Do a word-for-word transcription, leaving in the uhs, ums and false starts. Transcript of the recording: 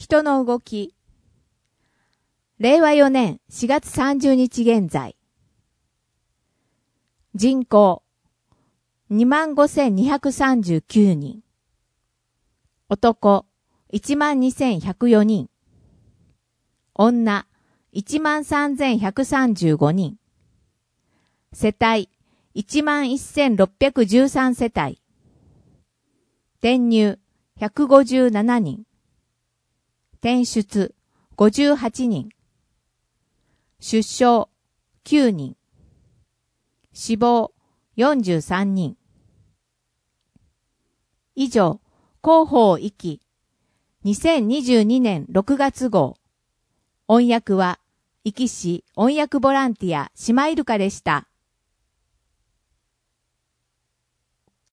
人の動き。れいわよねんしがつさんじゅうにち現在。人口 にまんごせんにひゃくさんじゅうきゅうにん。男 いちまんにせんひゃくよにん。女 いちまんさんぜんひゃくさんじゅうごにん。世帯 いちまんせんろっぴゃくじゅうさん 世帯。転入ひゃくごじゅうななにん。転出ごじゅうはちにん。出生きゅうにん。死亡よんじゅうさんにん。以上、広報壱岐にせんにじゅうにねんろくがつ号。音訳は壱岐市音訳ボランティアシマイルカでした。